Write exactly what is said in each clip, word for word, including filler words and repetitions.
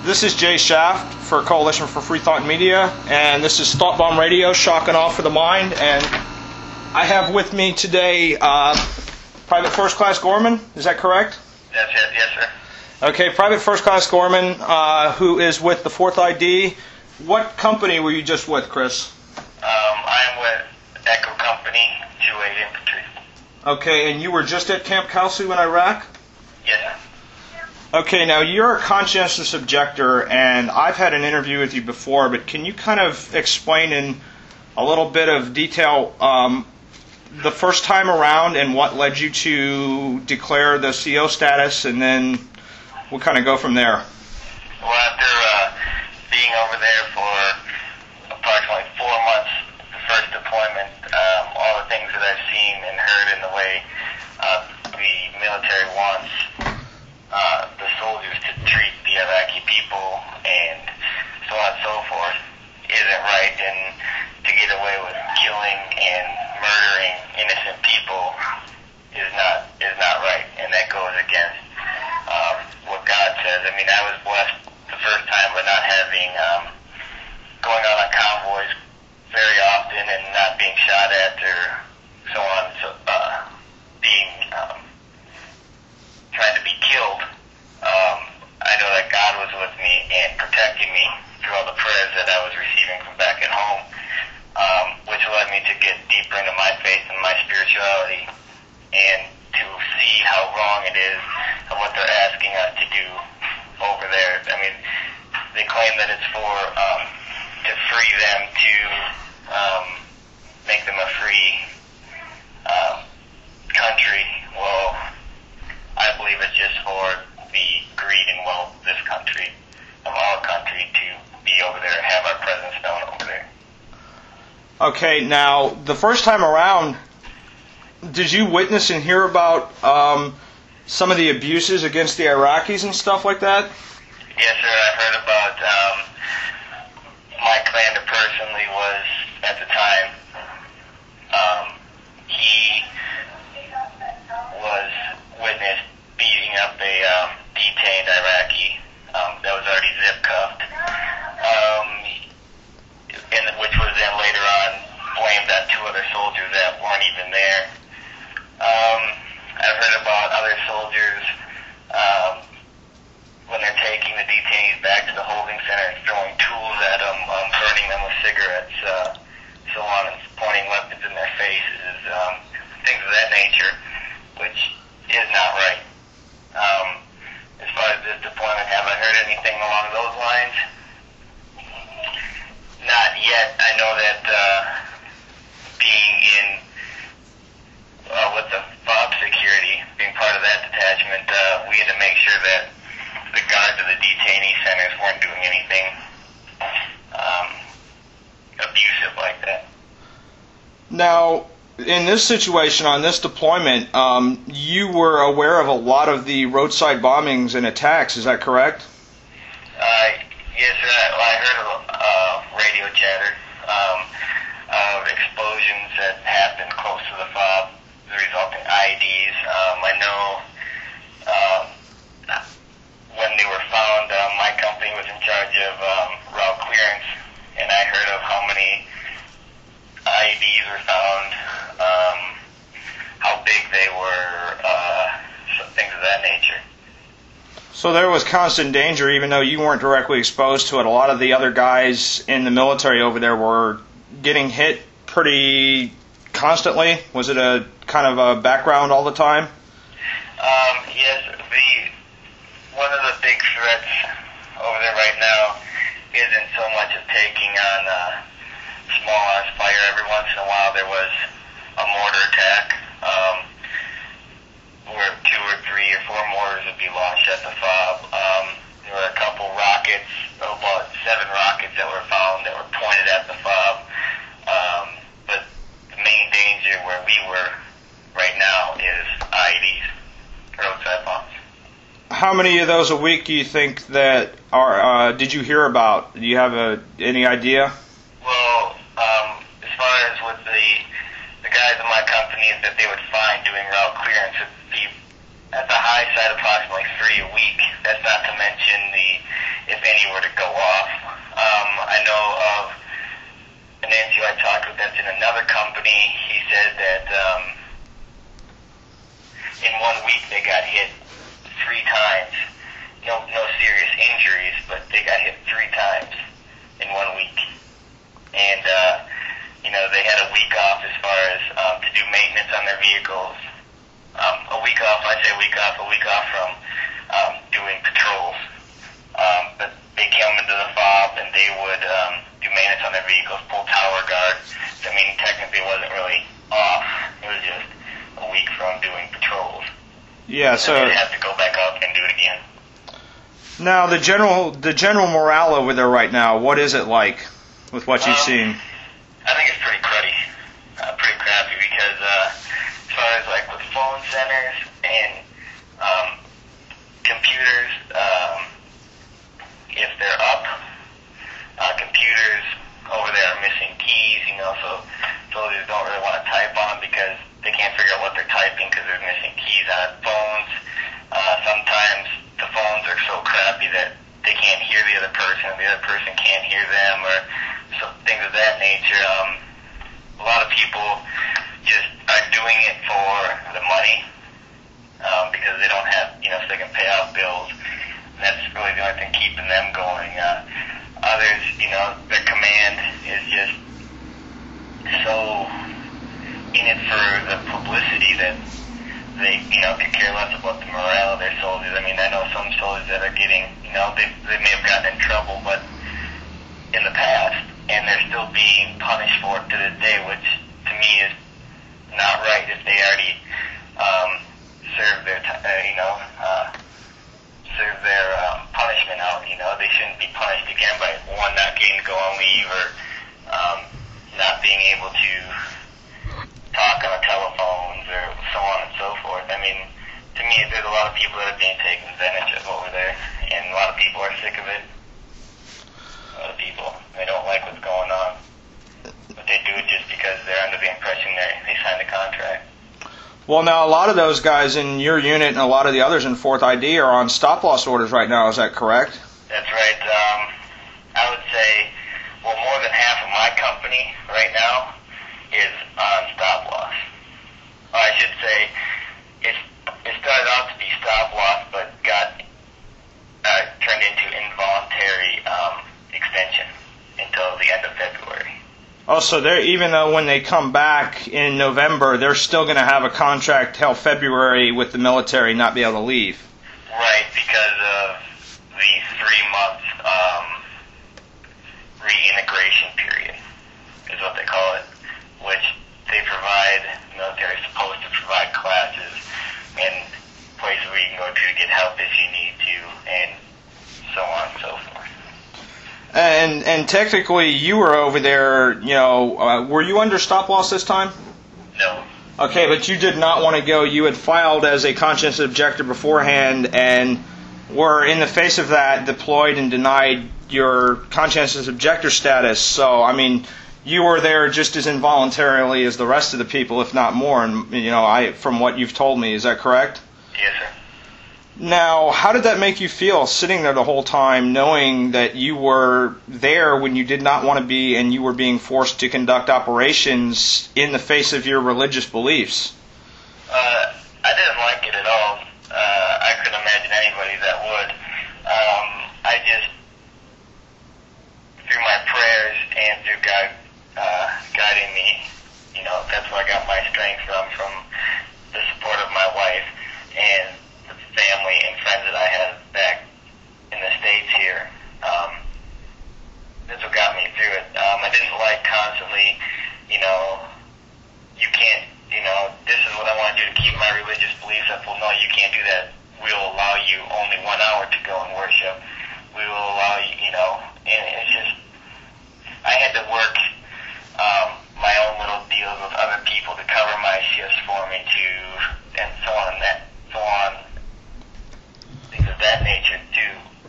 This is Jay Shaft for Coalition for Free Thought Media, and this is Thought Bomb Radio, shocking off for the mind. And I have with me today uh, Private First Class Gorman. Is that correct? That's it, yes, sir. Okay, Private First Class Gorman, uh, who is with the Fourth I D. What company were you just with, Chris? Um, I'm with Echo Company, two eight Infantry. Okay, and you were just at Camp Kalsu in Iraq? Yes, sir. Okay, now you're a conscientious objector, and I've had an interview with you before, but can you kind of explain in a little bit of detail um, the first time around and what led you to declare the C O status, and then we'll kind of go from there? Well, after uh, being over there for approximately four months, the first deployment, um, all the things that I've seen and heard in the way uh, the military wants Uh, the soldiers to treat the Iraqi people and so on and so forth isn't right, and to get away with killing and murdering innocent people is not is not right, and that goes against um, what God says. I mean, I was blessed the first time by not having um, going on on convoys very often and not being shot at or so on, so uh, being um, trying to be killed. Um, I know that God was with me and protecting me through all the prayers that I was receiving from back at home, um, which led me to get deeper into my faith and my spirituality and to see how wrong it is of what they're asking us to do over there. I mean, they claim that it's for um, to free them, to um, make them a free um, country. Well, I believe it's just for the greed and wealth of this country, of our country, to be over there and have our presence known over there. Okay, now, the first time around, did you witness and hear about um, some of the abuses against the Iraqis and stuff like that? Yes, sir. I heard about um, my commander personally was, at the time, um, he was witnessed beating up a um, detained Iraqi um, that was already zip cuffed, um, and which was then later on blamed on two other soldiers that weren't even there. Um, I've heard about other soldiers um, when they're taking the detainees back to the holding center and throwing tools at them, um, burning them with cigarettes, uh, so on, and pointing weapons in their faces, um, things of that nature, which is not right. Um, as far as this deployment, have I heard anything along those lines? Not yet. I know that uh, being in uh, with the FOB security, being part of that detachment, uh, we had to make sure that the guards of the detainee centers weren't doing anything um, abusive like that. Now, in this situation, on this deployment, um, you were aware of a lot of the roadside bombings and attacks, is that correct? Uh, yes, sir. I, well, I heard of uh, radio chatter um, of explosions that happened close to the FOB, the resulting I E Ds. Um, I know um, when they were found, uh, my company was in charge of um, route clearance, and I heard of how many I E Ds were found, um, how big they were, uh, things of that nature. So there was constant danger, even though you weren't directly exposed to it. A lot of the other guys in the military over there were getting hit pretty constantly. Was it a kind of a background all the time? Um, yes, the one of the big threats over there right now isn't so much of taking on uh, small arms fire. Every once in a while there was a mortar attack, um, where two or three or four mortars would be launched at the FOB. Um, there were a couple rockets, oh, about seven rockets that were found that were pointed at the FOB. Um, but the main danger where we were right now is I E Ds, roadside bombs. How many of those a week do you think that are? Uh, did you hear about? Do you have a, any idea? Well, um, as far as with the the guys in my company that they would find doing route clearance, it'd be at the high side approximately three a week. That's not to mention the if any Yeah, so and they'd have to go back up and do it again. Now, the general the general morale over there right now, what is it like with what you've Um, seen? I think it's pretty cruddy, uh, pretty crappy, because uh, as far as like with phone centers and um, computers, um, if they're up, uh, computers over there are missing keys, you know, so soldiers don't really want to type on because they can't figure out what they're typing because there's missing keys on phones. Uh, sometimes the phones are so crappy that they can't hear the other person, or the other person can't hear them, or so things of that nature. Um, a lot of people just are doing it for the money um, because they don't have, you know, so they can pay out bills. And that's really the only thing keeping them going. Uh, others, you know, their command is just so in it for the publicity that they, you know, could care less about the morale of their soldiers. I mean, I know some soldiers that are getting, you know, they, they may have gotten in trouble, but in the past, and they're still being punished for it to this day, which to me is not right. If they already um, served their, t- uh, you know, uh, served their um, punishment out, you know, they shouldn't be punished again by one not getting to go on leave or um, not being able to talk on the telephones or so on and so forth. I mean, to me, there's a lot of people that are being taken advantage of over there, and a lot of people are sick of it. A lot of people, they don't like what's going on, but they do it just because they're under the impression they they signed a contract. Well, now, a lot of those guys in your unit and a lot of the others in fourth I D are on stop-loss orders right now. Is that correct? That's right. Um, I would say, well, more than half of my company right now is on stop-loss. Or I should say, it's, it started out to be stop-loss, but got uh, turned into involuntary um, extension until the end of February. Oh, so they're, even though when they come back in November, they're still going to have a contract till February with the military, not be able to leave. Right, because of the three-month um, reintegration period is what they call it, which they provide, the military is supposed to provide classes and places where you can go to to get help if you need to, and so on and so forth. And and technically, you were over there, you know, uh, were you under stop-loss this time? No. Okay, but you did not want to go. You had filed as a conscientious objector beforehand and were, in the face of that, deployed and denied your conscientious objector status. So, I mean, you were there just as involuntarily as the rest of the people, if not more. And, you know, I, from what you've told me, is that correct? Yes, sir. Now, how did that make you feel, sitting there the whole time, knowing that you were there when you did not want to be and you were being forced to conduct operations in the face of your religious beliefs? Uh, I didn't like it at all. Uh, I couldn't imagine anybody that would. Um, I just, through my prayers and through God uh, guiding me, you know, that's where I got my strength from, from the support of my wife and the family and friends that I had back in the States here. Um, that's what got me through it. Um, I didn't like constantly, you know, you can't, you know, this is what I want to do to keep my religious beliefs up. Well, no, you can't do that. We'll allow you only one hour to go and worship. We will allow you, you know, and it's just, I had to work um, my own little deals with other people to cover my shifts for me to, and so on and that, so on, things of that nature to,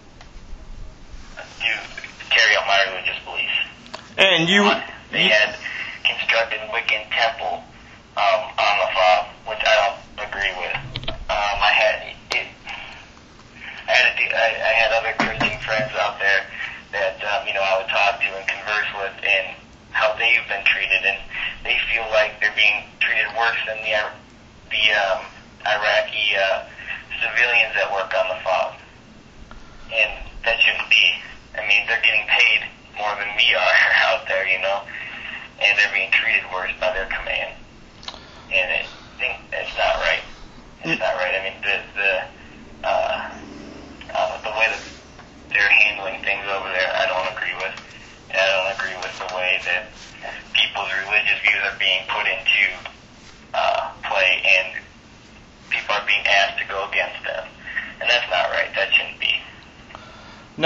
to carry out my religious beliefs. And you... Uh, they had constructed Wiccan temple um, on the fob, which I don't agree with. Um, I had it, I had a, I, I had other Christian friends out there that um, you know I would talk to and converse with, and how they've been treated, and they feel like they're being treated worse than the the um, Iraqi uh, civilians that work on the fob, and that shouldn't be. I mean, they're getting paid more than we are out there, you know, and they're being treated worse by their command. And I think it's not right. It's not right. I mean, the the uh, uh, the way that they're handling things over there, I don't agree with. And I don't agree with the way that people's religious views are being put into uh, play, and people are being asked to go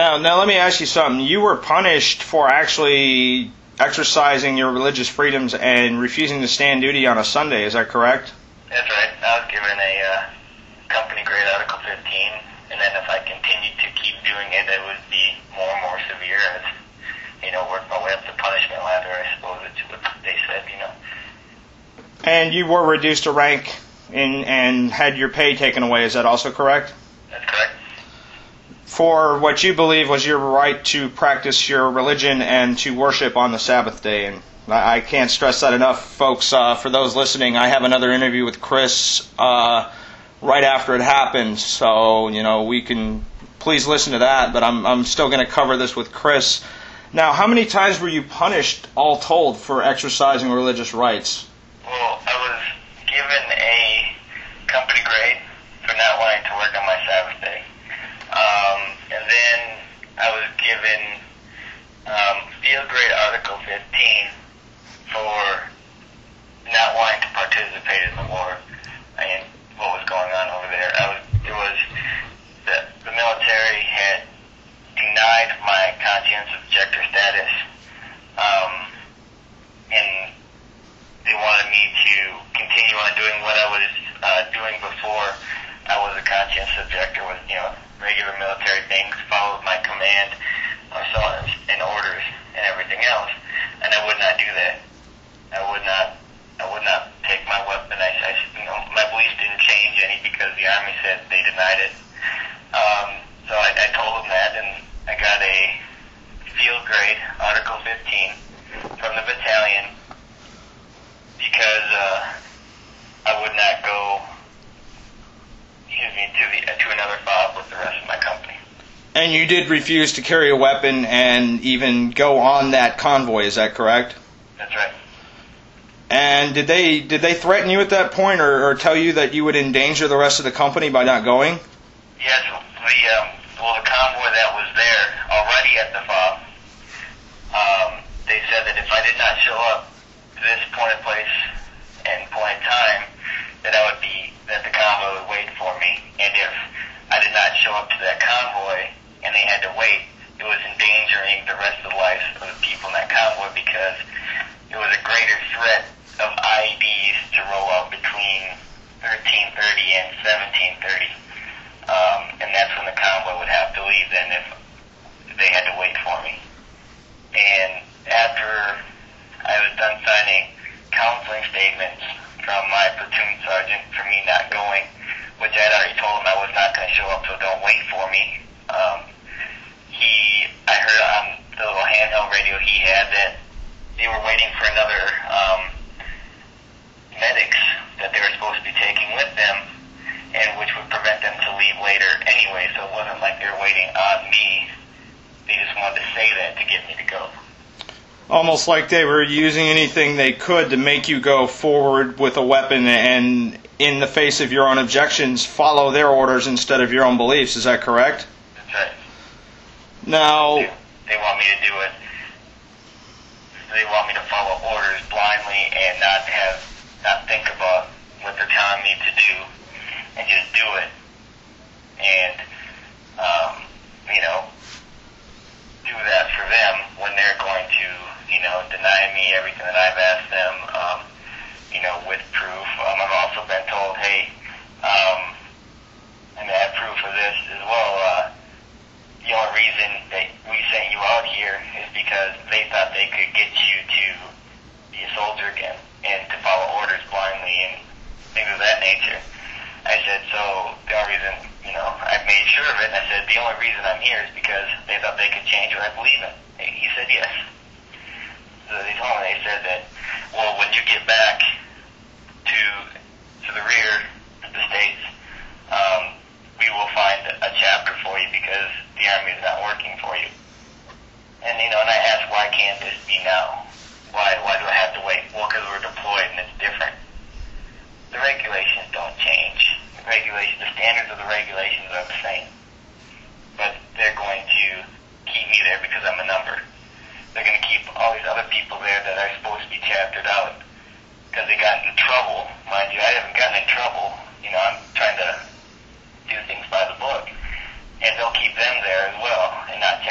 Now, now let me ask you something. You were punished for actually exercising your religious freedoms and refusing to stand duty on a Sunday. Is that correct? That's right. I was given a uh, company grade Article fifteen, and then if I continued to keep doing it, it would be more and more severe as, you know, work my way up the punishment ladder, I suppose it's what they said, you know. And you were reduced to rank in, and had your pay taken away. Is that also correct? That's correct. For what you believe was your right to practice your religion and to worship on the Sabbath day. And I can't stress that enough, folks. Uh, for those listening, I have another interview with Chris uh, right after it happened, so you know we can please listen to that. But I'm I'm still going to cover this with Chris. Now, how many times were you punished, all told, for exercising religious rights? Well, I was given a company grade for not wanting to work on my Sabbath day. Um, and then I was given um, field grade Article fifteen for not wanting to participate in the war and what was going on over there. I was, it was the, the military had denied my conscientious objector status, um, and they wanted me to continue on doing what I was uh, doing before I was a conscientious objector with, you know, regular military things, followed my command, or so on, and orders and everything else, and I would not do that. I would not. I would not take my weapon. I, I you know, my beliefs didn't change any because the Army said they denied it. Um, so I, I told them that, and I got a field grade Article fifteen from the battalion because uh, I would not go. Excuse me, to the to another fob with the rest of my company. And you did refuse to carry a weapon and even go on that convoy. Is that correct? That's right. And did they did they threaten you at that point, or, or tell you that you would endanger the rest of the company by not going? Yes, the um, well, the convoy that was there already at the fob, um, they said that if I did not show up to this point of place and point of time, that I would be that the convoy would wait for me, and if I did not show up to that convoy and they had to wait, it was endangering the rest of the lives of the people in that convoy because it was a greater threat of I E Ds to roll out between thirteen thirty and seventeen thirty. Um, and that's when the convoy would have to leave then if they had to wait for me. And after I was done signing counseling statements from my platoon sergeant for me not going, which I had already told him I was not going to show up, so don't wait for me. Um, he, I heard on the little handheld radio he had that they were waiting for another um, medics that they were supposed to be taking with them, and which would prevent them to leave later anyway, so it wasn't like they were waiting on me. They just wanted to say that to get me to go. Almost like they were using anything they could to make you go forward with a weapon and, in the face of your own objections, follow their orders instead of your own beliefs. Is that correct? That's right. Now, They, they want me to do it. They want me to follow orders blindly and not have, not think about what they're telling me to do and just do it. And, um, you know, do that for them when they're going to, you know, deny me everything that I've asked them, um, you know, with proof. Um, I've also been told, hey, um, and I have proof of this as well, uh, the only reason that we sent you out here is because they thought they could get you to be a soldier again and to follow orders blindly and things of that nature. I said, so the only reason, you know, I made sure of it, and I said, the only reason I'm here is because they thought they could change what I believe in. He said, yes. So they told me, they said that, well, when you get back to to the rear of the States, um, we will find a chapter for you because the Army is not working for you. And, you know, and I asked, why can't this be now? Why, why do I have to wait? Well, because we're deployed and it's different. The regulations don't change. The regulations, the standards of the regulations are the same. But they're going to keep me there because I'm a number. They're going to keep all these other people there that are supposed to be chaptered out because they got in trouble. Mind you, I haven't gotten in trouble. You know, I'm trying to do things by the book. And they'll keep them there as well and not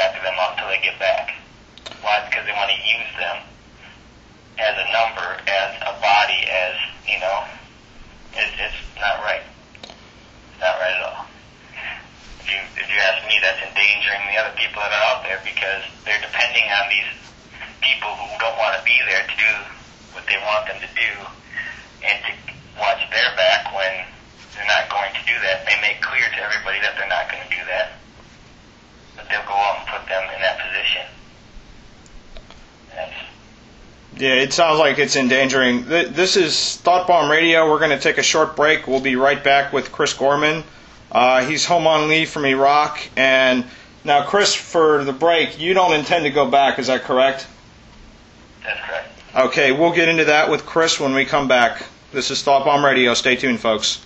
there because they're depending on these people who don't want to be there to do what they want them to do and to watch their back when they're not going to do that. They make clear to everybody that they're not going to do that, but they'll go out and put them in that position. That's, Yeah, it sounds like it's endangering. This is Thought Bomb Radio. We're going to take a short break. We'll be right back with Chris Gorman. Uh, he's home on leave from Iraq. And now, Chris, for the break, you don't intend to go back. Is that correct? that's correct. Okay, we'll get into that with Chris when we come back. This is Thought Bomb Radio. Stay tuned, folks.